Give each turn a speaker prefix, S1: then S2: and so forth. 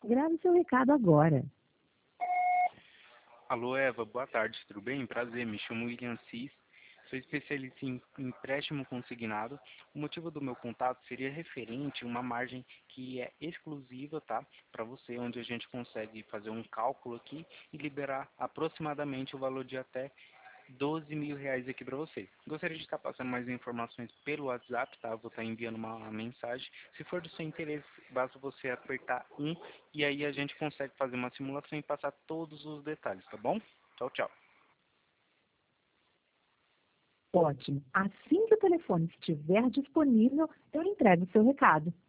S1: Grave seu recado agora.
S2: Alô, Eva, boa tarde, tudo bem? Prazer, me chamo William Cis, sou especialista em empréstimo consignado. O motivo do meu contato seria referente a uma margem que é exclusiva, tá? Para você, onde a gente consegue fazer um cálculo aqui e liberar aproximadamente o valor de até R$ 12.000 aqui para você. Gostaria de estar passando mais informações pelo WhatsApp, tá? Vou estar enviando uma mensagem. Se for do seu interesse, basta você apertar um e aí a gente consegue fazer uma simulação e passar todos os detalhes, tá bom? Tchau, tchau.
S1: Ótimo. Assim que o telefone estiver disponível, eu entrego o seu recado.